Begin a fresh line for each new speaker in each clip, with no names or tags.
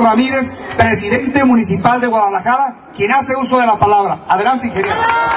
Ramírez, presidente municipal de Guadalajara, quien hace uso de la palabra. Adelante, ingeniero.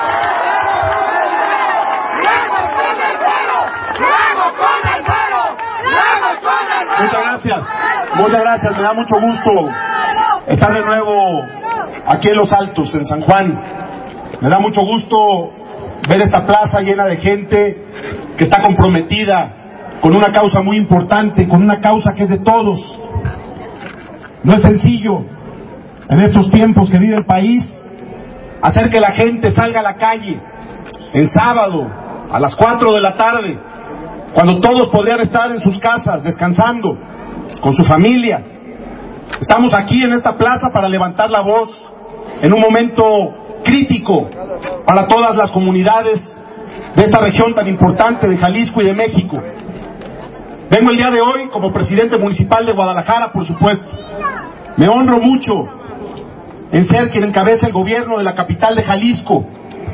Muchas gracias, me da mucho gusto estar de nuevo aquí en Los Altos, en San Juan. Me da mucho gusto ver esta plaza llena de gente que está comprometida con una causa muy importante, con una causa que es de todos. No es sencillo en estos tiempos que vive el país hacer que la gente salga a la calle el sábado a las 4 de la tarde, cuando todos podrían estar en sus casas descansando con su familia. Estamos aquí en esta plaza para levantar la voz en un momento crítico para todas las comunidades de esta región tan importante de Jalisco y de México. Vengo el día de hoy como presidente municipal de Guadalajara, por supuesto. Me honro mucho en ser quien encabeza el gobierno de la capital de Jalisco.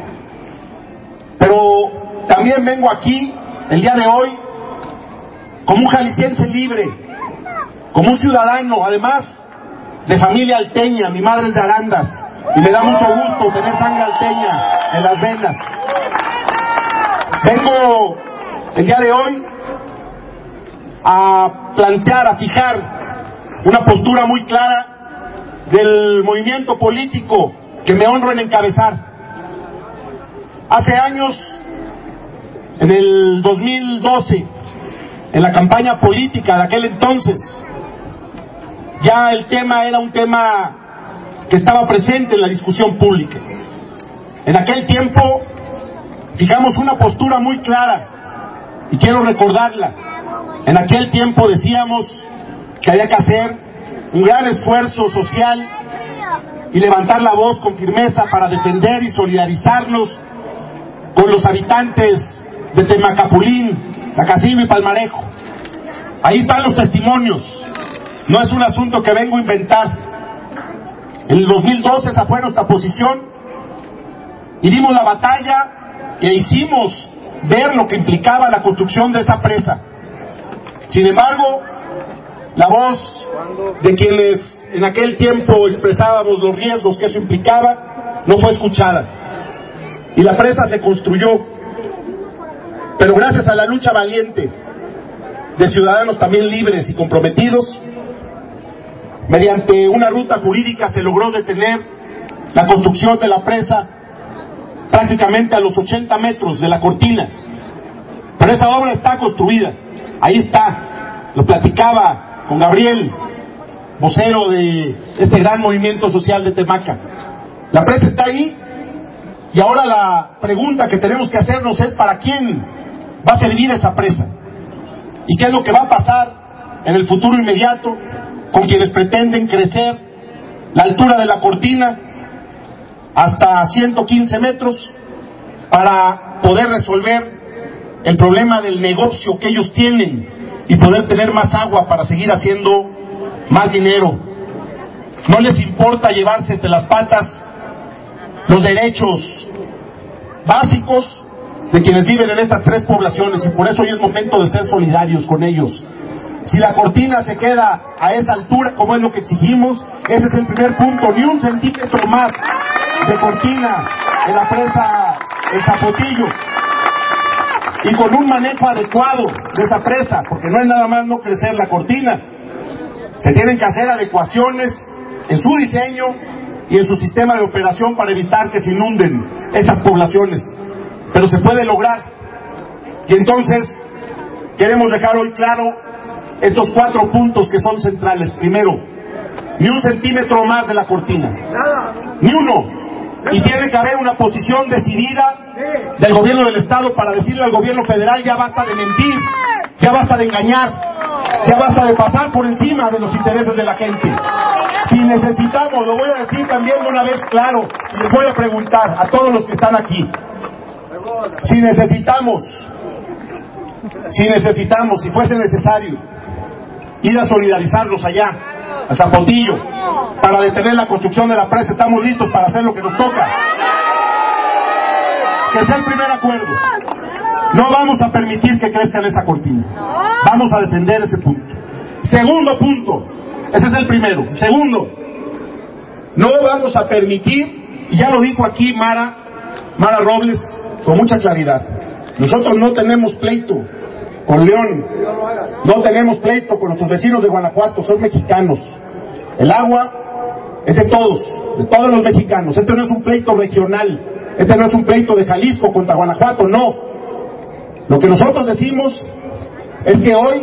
Pero también vengo aquí el día de hoy como un jalisciense libre, como un ciudadano, además de familia alteña. Mi madre es de Arandas y me da mucho gusto tener sangre alteña en las venas. Vengo el día de hoy a plantear, a fijar una postura muy clara del movimiento político que me honro en encabezar. Hace años, en el 2012, en la campaña política de aquel entonces, ya el tema era un tema que estaba presente en la discusión pública. En aquel tiempo fijamos una postura muy clara y quiero recordarla. En aquel tiempo decíamos que había que hacer un gran esfuerzo social y levantar la voz con firmeza para defender y solidarizarnos con los habitantes de Temacapulín, Nacazino y Palmarejo. Ahí están los testimonios. No es un asunto que vengo a inventar. En el 2012 esa fue nuestra posición y dimos la batalla e hicimos ver lo que implicaba la construcción de esa presa. Sin embargo, la voz de quienes en aquel tiempo expresábamos los riesgos que eso implicaba no fue escuchada y la presa se construyó. Pero gracias a la lucha valiente de ciudadanos también libres y comprometidos, mediante una ruta jurídica se logró detener la construcción de la presa prácticamente a los 80 metros de la cortina. Pero esa obra está construida, ahí está, lo platicaba con Gabriel, vocero de este gran movimiento social de Temaca. La presa está ahí y ahora la pregunta que tenemos que hacernos es ¿para quién va a servir esa presa? ¿Y qué es lo que va a pasar en el futuro inmediato con quienes pretenden crecer la altura de la cortina hasta 115 metros para poder resolver el problema del negocio que ellos tienen y poder tener más agua para seguir haciendo más dinero? No les importa llevarse entre las patas los derechos básicos de quienes viven en estas tres poblaciones, y por eso hoy es momento de ser solidarios con ellos. Si la cortina se queda a esa altura, como es lo que exigimos, ese es el primer punto. Ni un centímetro más de cortina en la presa El Zapotillo, y con un manejo adecuado de esa presa, porque no es nada más no crecer la cortina, se tienen que hacer adecuaciones en su diseño y en su sistema de operación para evitar que se inunden esas poblaciones, pero se puede lograr. Y entonces queremos dejar hoy claro estos 4 puntos que son centrales. Primero, ni un centímetro más de la cortina, ni uno. Y tiene que haber una posición decidida del gobierno del estado para decirle al gobierno federal: ya basta de mentir, ya basta de engañar, ya basta de pasar por encima de los intereses de la gente. Si necesitamos, lo voy a decir también de una vez claro, y les voy a preguntar a todos los que están aquí, si necesitamos, si fuese necesario, ir a solidarizarlos allá, al Zapotillo, para detener la construcción de la presa, estamos listos para hacer lo que nos toca. Que sea el primer acuerdo. No vamos a permitir que crezca en esa cortina. Vamos a defender ese punto. Segundo punto, Ese es el primero. Segundo, no vamos a permitir, y ya lo dijo aquí Mara Robles con mucha claridad, nosotros no tenemos pleito con León, no tenemos pleito con nuestros vecinos de Guanajuato, son mexicanos. El agua es de todos los mexicanos. Este no es un pleito regional, este no es un pleito de Jalisco contra Guanajuato, no. Lo que nosotros decimos es que hoy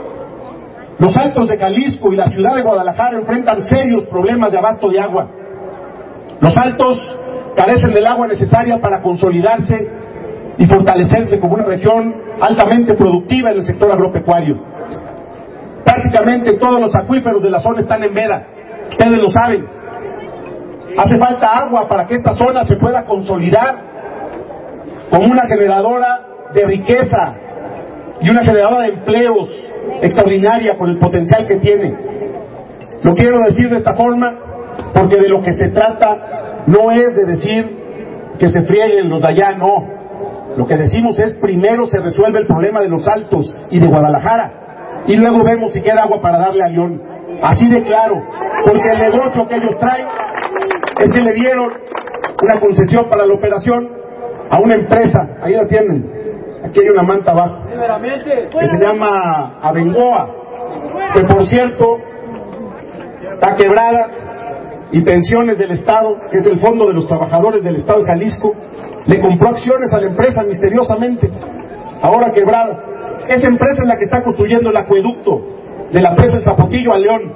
los Altos de Jalisco y la ciudad de Guadalajara enfrentan serios problemas de abasto de agua. Los Altos carecen del agua necesaria para consolidarse y fortalecerse como una región altamente productiva en el sector agropecuario. Prácticamente todos los acuíferos de la zona están en veda, ustedes lo saben. Hace falta agua para que esta zona se pueda consolidar como una generadora de riqueza y una generadora de empleos extraordinaria por el potencial que tiene. Lo quiero decir de esta forma porque de lo que se trata no es de decir que se frieguen los de allá, no. Lo que decimos es primero se resuelve el problema de los Altos y de Guadalajara y luego vemos si queda agua para darle a León. Así de claro, porque el negocio que ellos traen es que le dieron una concesión para la operación a una empresa, ahí la tienen, aquí hay una manta abajo, que se llama Abengoa, que por cierto está quebrada, y Pensiones del Estado, que es el fondo de los trabajadores del Estado de Jalisco, le compró acciones a la empresa misteriosamente, ahora quebrada. Esa empresa es la que está construyendo el acueducto de la presa del Zapotillo a León.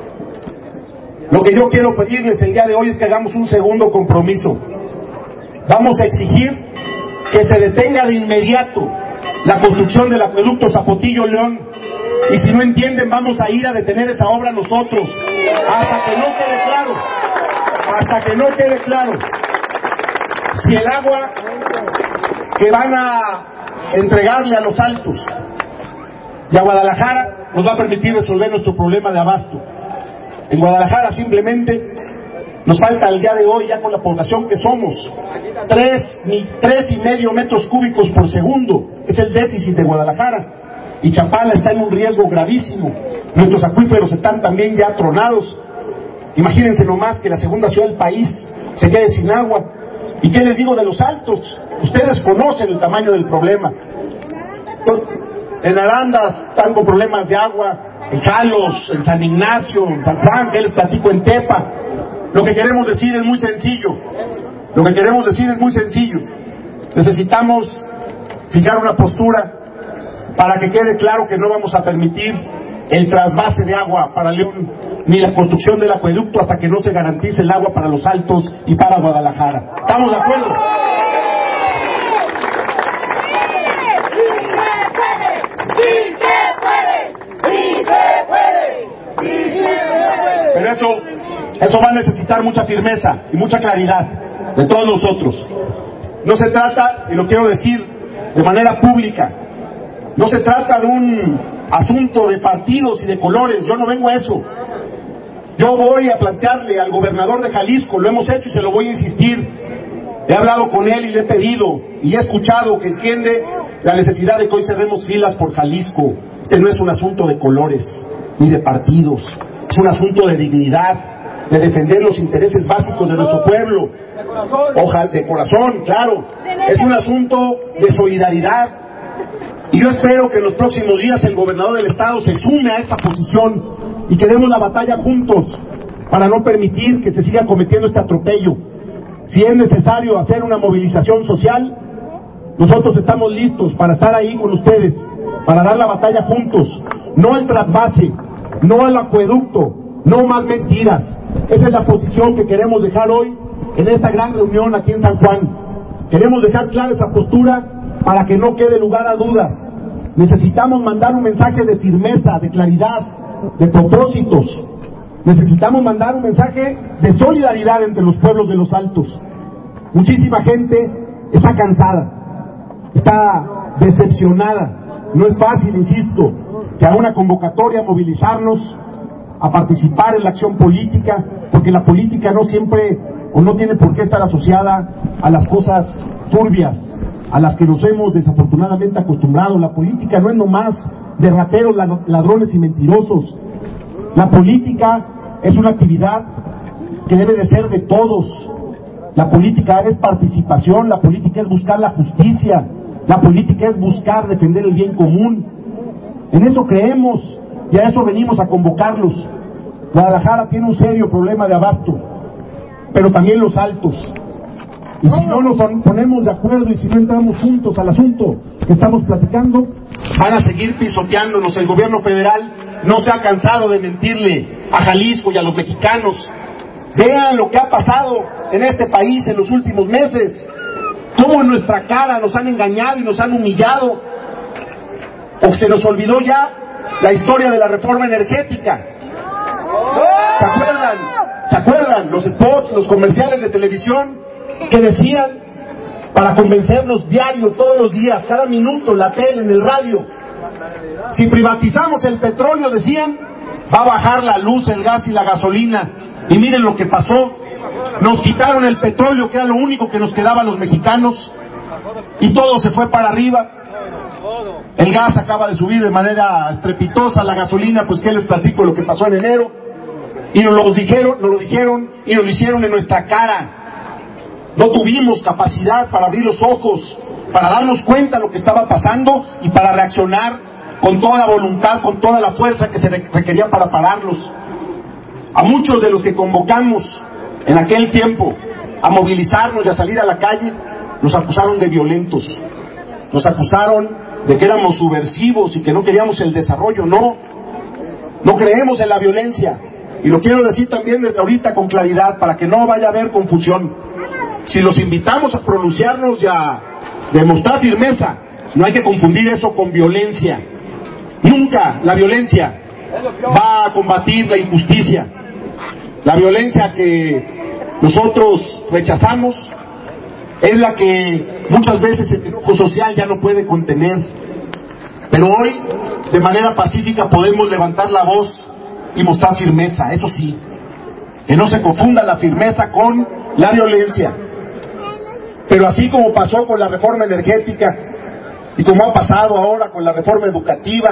Lo que yo quiero pedirles el día de hoy es que hagamos un segundo compromiso. Vamos a exigir que se detenga de inmediato la construcción del acueducto Zapotillo-León. Y si no entienden, vamos a ir a detener esa obra nosotros, hasta que no quede claro, si el agua que van a entregarle a los Altos y a Guadalajara nos va a permitir resolver nuestro problema de abasto. En Guadalajara simplemente nos falta el día de hoy, ya con la población que somos, 3.5 metros cúbicos por segundo, es el déficit de Guadalajara. Y Chapala está en un riesgo gravísimo. Nuestros acuíferos están también ya tronados. Imagínense nomás que la segunda ciudad del país se quede sin agua. ¿Y qué les digo de los Altos? Ustedes conocen el tamaño del problema. En Arandas están con problemas de agua, en Jalos, en San Ignacio, en San Juan, que les platico, en Tepa. Lo que queremos decir es muy sencillo. Necesitamos fijar una postura para que quede claro que no vamos a permitir el trasvase de agua para León, ni la construcción del acueducto hasta que no se garantice el agua para los Altos y para Guadalajara. ¿Estamos de acuerdo? Pero eso va a necesitar mucha firmeza y mucha claridad de todos nosotros. No se trata, y lo quiero decir de manera pública, no se trata de un asunto de partidos y de colores. Yo no vengo a eso. Yo voy a plantearle al gobernador de Jalisco, lo hemos hecho y se lo voy a insistir. He hablado con él y le he pedido y he escuchado que entiende la necesidad de que hoy cerremos filas por Jalisco. Este no es un asunto de colores ni de partidos, es un asunto de dignidad, de defender los intereses básicos de nuestro pueblo. Ojalá, de corazón, claro. Es un asunto de solidaridad. Y yo espero que en los próximos días el gobernador del estado se sume a esta posición y que demos la batalla juntos para no permitir que se siga cometiendo este atropello. Si es necesario hacer una movilización social, nosotros estamos listos para estar ahí con ustedes, para dar la batalla juntos. No al trasvase, no al acueducto, no más mentiras. Esa es la posición que queremos dejar hoy en esta gran reunión aquí en San Juan. Queremos dejar clara esa postura para que no quede lugar a dudas. Necesitamos mandar un mensaje de firmeza, de claridad, de propósitos. Necesitamos mandar un mensaje de solidaridad entre los pueblos de los Altos. Muchísima gente está cansada, está decepcionada. No es fácil, insisto, que a una convocatoria movilizarnos a participar en la acción política, porque la política no siempre o no tiene por qué estar asociada a las cosas turbias a las que nos hemos desafortunadamente acostumbrado. La política no es nomás de rateros, ladrones y mentirosos. La política es una actividad que debe de ser de todos. La política es participación, la política es buscar la justicia, la política es buscar defender el bien común. En eso creemos y a eso venimos a convocarlos. Guadalajara tiene un serio problema de abasto, pero también los Altos. Y si no nos ponemos de acuerdo y si no entramos juntos al asunto que estamos platicando, van a seguir pisoteándonos. El gobierno federal no se ha cansado de mentirle a Jalisco y a los mexicanos. Vean lo que ha pasado en este país en los últimos meses, cómo en nuestra cara nos han engañado y nos han humillado. O se nos olvidó ya la historia de la reforma energética. ¿Se acuerdan los spots, los comerciales de televisión que decían, para convencernos diario, todos los días, cada minuto, en la tele, en el radio, si privatizamos el petróleo, decían, va a bajar la luz, el gas y la gasolina? Y miren lo que pasó. Nos quitaron el petróleo, que era lo único que nos quedaba a los mexicanos, y todo se fue para arriba. El gas acaba de subir de manera estrepitosa, la gasolina, pues qué les platico lo que pasó en enero. Y nos lo dijeron y nos lo hicieron en nuestra cara. No tuvimos capacidad para abrir los ojos, para darnos cuenta de lo que estaba pasando y para reaccionar con toda voluntad, con toda la fuerza que se requería para pararlos. A muchos de los que convocamos en aquel tiempo a movilizarnos y a salir a la calle, nos acusaron de violentos, nos acusaron de que éramos subversivos y que no queríamos el desarrollo. No creemos en la violencia, y lo quiero decir también desde ahorita con claridad para que no vaya a haber confusión. Si los invitamos a pronunciarnos y a demostrar firmeza, no hay que confundir eso con violencia. Nunca la violencia va a combatir la injusticia. La violencia que nosotros rechazamos es la que muchas veces el enojo social ya no puede contener. Pero hoy, de manera pacífica, podemos levantar la voz y mostrar firmeza. Eso sí, que no se confunda la firmeza con la violencia. Pero así como pasó con la reforma energética y como ha pasado ahora con la reforma educativa,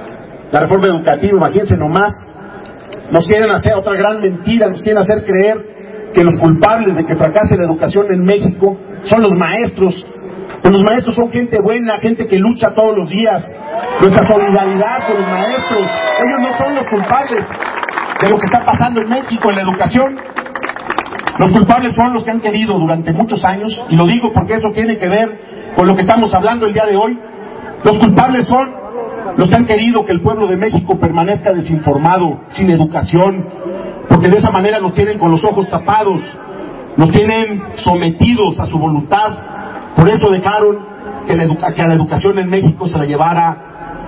imagínense nomás, nos quieren hacer otra gran mentira, nos quieren hacer creer que los culpables de que fracase la educación en México son los maestros. Pues los maestros son gente buena, gente que lucha todos los días. Nuestra solidaridad con los maestros, ellos no son los culpables de lo que está pasando en México en la educación. Los culpables son los que han querido durante muchos años, y lo digo porque eso tiene que ver con lo que estamos hablando el día de hoy. Los culpables son los que han querido que el pueblo de México permanezca desinformado, sin educación, porque de esa manera nos tienen con los ojos tapados, nos tienen sometidos a su voluntad. Por eso dejaron que a la educación en México se la llevara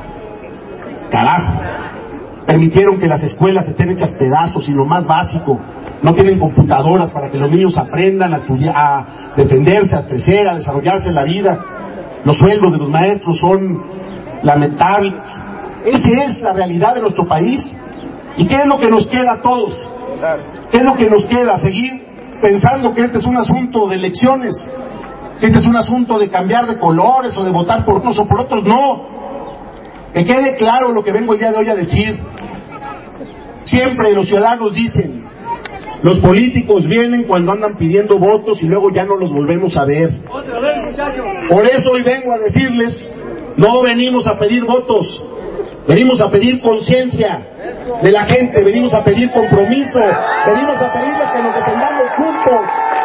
carajo. Permitieron que las escuelas estén hechas pedazos y lo más básico. No tienen computadoras para que los niños aprendan a estudiar, a defenderse, a crecer, a desarrollarse en la vida. Los sueldos de los maestros son lamentables. Esa es la realidad de nuestro país. ¿Y qué es lo que nos queda a todos? ¿Qué es lo que nos queda? Seguir pensando que este es un asunto de elecciones, que este es un asunto de cambiar de colores o de votar por unos o por otros. No. Que quede claro lo que vengo el día de hoy a decir. Siempre los ciudadanos dicen, los políticos vienen cuando andan pidiendo votos y luego ya no los volvemos a ver. Por eso hoy vengo a decirles, no venimos a pedir votos, venimos a pedir conciencia de la gente, venimos a pedir compromiso, venimos a pedirles que nos defendamos juntos.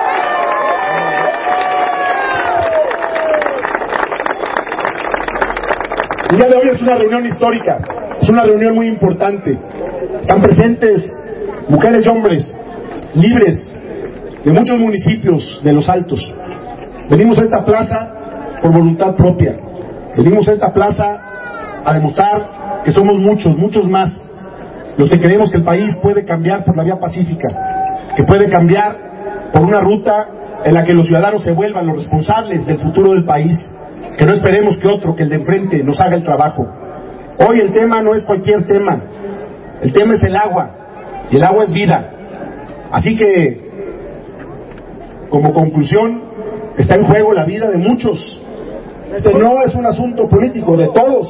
El día de hoy es una reunión histórica, es una reunión muy importante. Están presentes mujeres y hombres libres de muchos municipios de los Altos. Venimos a esta plaza por voluntad propia. Venimos a esta plaza a demostrar que somos muchos más los que creemos que el país puede cambiar por la vía pacífica, que puede cambiar por una ruta en la que los ciudadanos se vuelvan los responsables del futuro del país, que no esperemos que otro, que el de enfrente, nos haga el trabajo. Hoy el tema no es cualquier tema, el tema es el agua, y el agua es vida. Así que, como conclusión, está en juego la vida de muchos. Este no es un asunto político, de todos.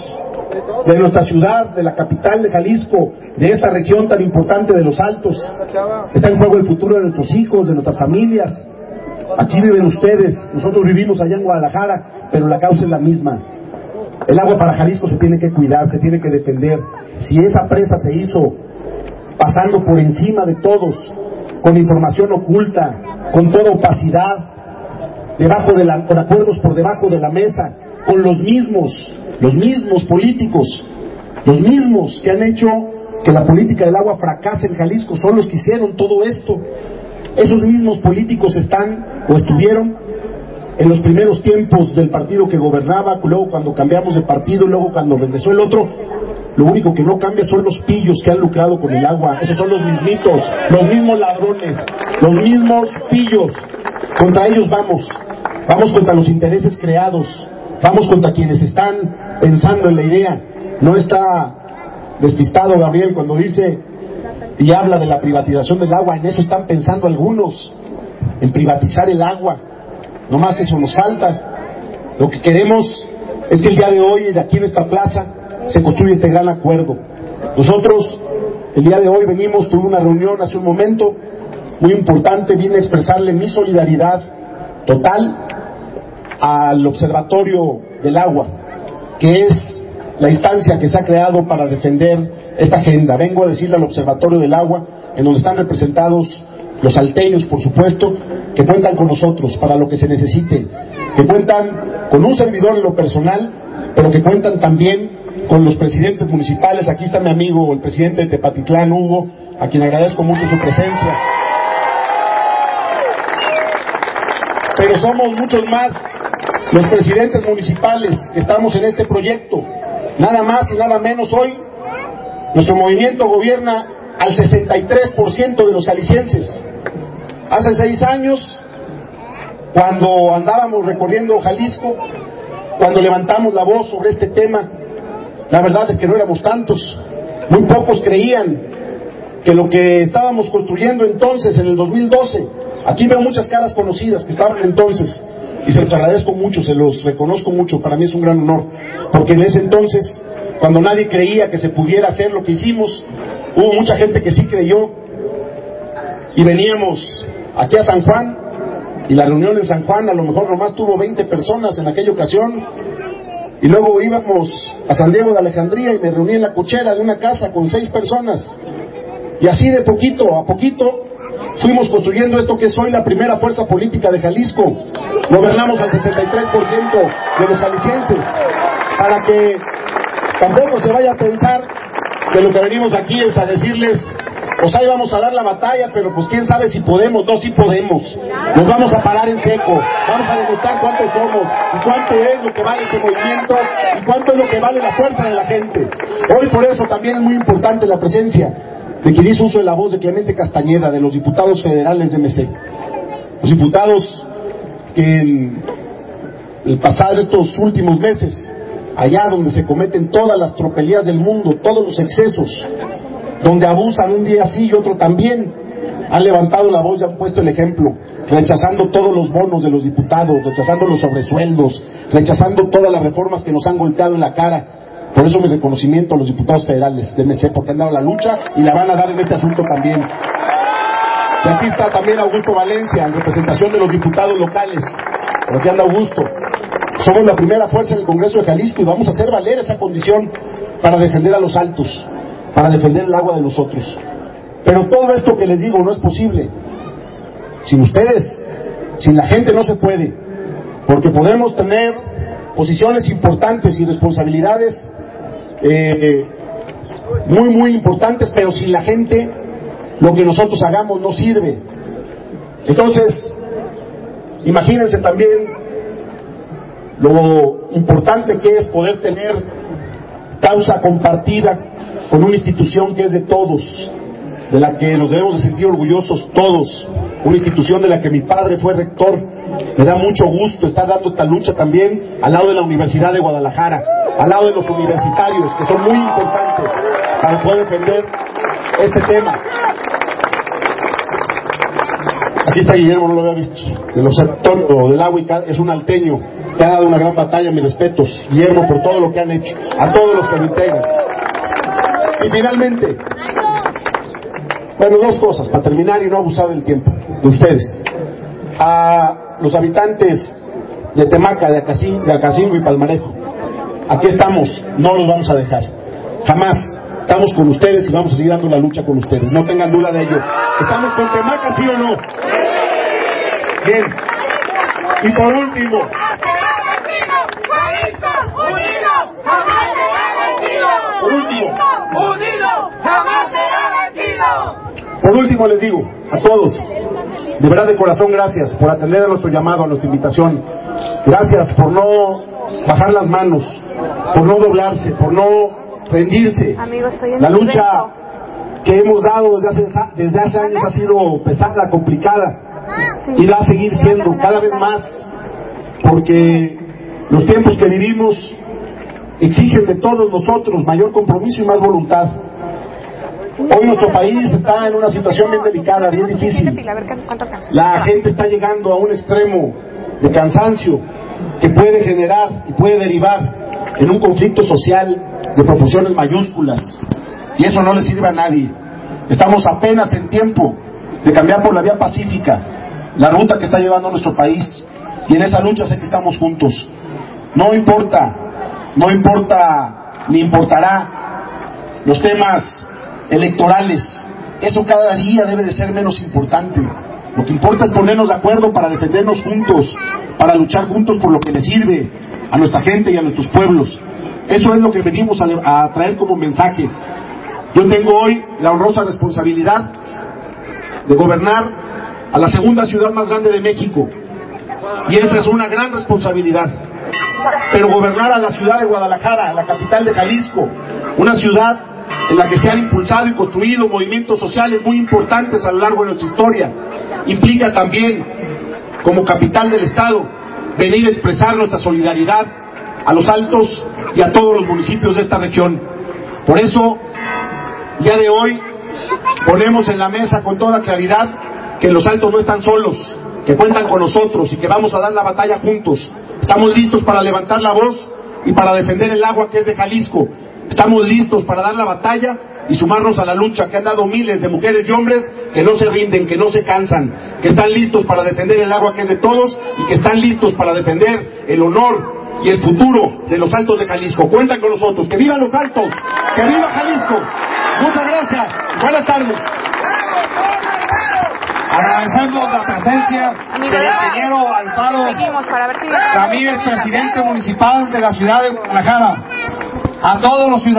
de nuestra ciudad, de la capital de Jalisco, de esta región tan importante de los Altos. Está en juego el futuro de nuestros hijos, de nuestras familias. Aquí viven ustedes, nosotros vivimos allá en Guadalajara, pero la causa es la misma. El agua para Jalisco se tiene que cuidar, se tiene que defender. Si esa presa se hizo pasando por encima de todos, con información oculta, con toda opacidad, con acuerdos por debajo de la mesa, con los mismos políticos, los mismos que han hecho que la política del agua fracase en Jalisco, son los que hicieron todo esto. Esos mismos políticos están o estuvieron en los primeros tiempos del partido que gobernaba, luego cuando cambiamos de partido, luego cuando regresó el otro. Lo único que no cambia son los pillos que han lucrado con el agua. Esos son los mismitos, los mismos ladrones, los mismos pillos. Contra ellos vamos contra los intereses creados, vamos contra quienes están pensando en la idea. No está despistado Gabriel cuando dice y habla de la privatización del agua. En eso están pensando algunos, en privatizar el agua. Nomás eso nos falta. Lo que queremos es que el día de hoy, de aquí en esta plaza, se construye este gran acuerdo. Nosotros, el día de hoy tuve una reunión hace un momento muy importante, vine a expresarle mi solidaridad total al Observatorio del Agua, que es la instancia que se ha creado para defender esta agenda. Vengo a decirle al Observatorio del Agua, en donde están representados los salteños, por supuesto, que cuentan con nosotros para lo que se necesite, que cuentan con un servidor en lo personal, pero que cuentan también con los presidentes municipales. Aquí está mi amigo, el presidente de Tepatitlán, Hugo, a quien agradezco mucho su presencia. Pero somos muchos más los presidentes municipales que estamos en este proyecto. Nada más y nada menos hoy, nuestro movimiento gobierna al 63% de los jaliscienses. Hace 6 años, cuando andábamos recorriendo Jalisco, cuando levantamos la voz sobre este tema, la verdad es que no éramos tantos. Muy pocos creían que lo que estábamos construyendo entonces, en el 2012, aquí veo muchas caras conocidas que estaban entonces, y se los agradezco mucho, se los reconozco mucho, para mí es un gran honor, porque en ese entonces, cuando nadie creía que se pudiera hacer lo que hicimos, hubo mucha gente que sí creyó, y veníamos aquí a San Juan, y la reunión en San Juan a lo mejor nomás tuvo 20 personas en aquella ocasión, y luego íbamos a San Diego de Alejandría y me reuní en la cochera de una casa con 6 personas, y así de poquito a poquito fuimos construyendo esto que es hoy la primera fuerza política de Jalisco. Gobernamos al 63% de los jaliscienses, para que tampoco se vaya a pensar que lo que venimos aquí es a decirles, pues ahí vamos a dar la batalla, pero pues quién sabe si podemos. No, sí podemos. Nos vamos a parar en seco, vamos a demostrar cuántos somos y cuánto es lo que vale este movimiento y cuánto es lo que vale la fuerza de la gente. Hoy por eso también es muy importante la presencia de quien hizo uso de la voz de Clemente Castañeda, de los diputados federales de MC. Los diputados que en el pasar estos últimos meses, allá donde se cometen todas las tropelías del mundo, todos los excesos, donde abusan un día sí y otro también, han levantado la voz y han puesto el ejemplo, rechazando todos los bonos de los diputados, rechazando los sobresueldos, rechazando todas las reformas que nos han golpeado en la cara. Por eso mi reconocimiento a los diputados federales de MC, porque han dado la lucha y la van a dar en este asunto también. Y aquí está también Augusto Valencia, en representación de los diputados locales. Por aquí anda Augusto. Somos la primera fuerza en el Congreso de Jalisco y vamos a hacer valer esa condición para defender a los altos, para defender el agua de nosotros. Pero todo esto que les digo no es posible. Sin ustedes, sin la gente no se puede, porque podemos tener posiciones importantes y responsabilidades muy importantes, pero sin la gente lo que nosotros hagamos no sirve. Entonces, imagínense también lo importante que es poder tener causa compartida con una institución que es de todos, de la que nos debemos de sentir orgullosos todos, una institución de la que mi padre fue rector. Me da mucho gusto estar dando esta lucha también al lado de la Universidad de Guadalajara, al lado de los universitarios, que son muy importantes para poder defender este tema. Aquí está Guillermo, no lo había visto, del Observatorio del Agua, es un alteño que han dado una gran batalla, mis respetos, Guillermo, por todo lo que han hecho, a todos los que lo integran. Y finalmente, bueno, dos cosas, para terminar y no abusar del tiempo de ustedes. A los habitantes de Temaca, de Acacingo y Palmarejo, aquí estamos, no los vamos a dejar, jamás. Estamos con ustedes y vamos a seguir dando la lucha con ustedes, no tengan duda de ello. ¿Estamos con Temaca, sí o no? Bien. Y por último, por último les digo a todos, de verdad de corazón, gracias por atender a nuestro llamado, a nuestra invitación. Gracias por no bajar las manos, por no doblarse, por no rendirse. La lucha que hemos dado desde hace años ha sido pesada, complicada, y va a seguir siendo cada vez más, porque los tiempos que vivimos exigen de todos nosotros mayor compromiso y más voluntad. Hoy nuestro país está en una situación bien delicada, bien difícil. La gente está llegando a un extremo de cansancio que puede generar y puede derivar en un conflicto social de proporciones mayúsculas, y eso no le sirve a nadie. Estamos apenas en tiempo de cambiar por la vía pacífica la ruta que está llevando nuestro país, y en esa lucha sé que estamos juntos. No importa ni importará los temas electorales, eso cada día debe de ser menos importante. Lo que importa es ponernos de acuerdo para defendernos juntos, para luchar juntos por lo que le sirve a nuestra gente y a nuestros pueblos. Eso es lo que venimos a traer como mensaje. Yo tengo hoy la honrosa responsabilidad de gobernar a la segunda ciudad más grande de México, y esa es una gran responsabilidad. Pero gobernar a la ciudad de Guadalajara, la capital de Jalisco, una ciudad en la que se han impulsado y construido movimientos sociales muy importantes a lo largo de nuestra historia, implica también, como capital del estado, venir a expresar nuestra solidaridad a Los Altos y a todos los municipios de esta región. Por eso, día de hoy, ponemos en la mesa con toda claridad que Los Altos no están solos, que cuentan con nosotros y que vamos a dar la batalla juntos. Estamos listos para levantar la voz y para defender el agua que es de Jalisco. Estamos listos para dar la batalla y sumarnos a la lucha que han dado miles de mujeres y hombres que no se rinden, que no se cansan, que están listos para defender el agua que es de todos y que están listos para defender el honor y el futuro de Los Altos de Jalisco. Cuentan con nosotros. ¡Que viva Los Altos! ¡Que viva Jalisco! Muchas gracias. Buenas tardes.
Agradecemos la presencia del ingeniero Alfaro Ramírez, presidente municipal de la ciudad de Guadalajara. A todos los ciudadanos.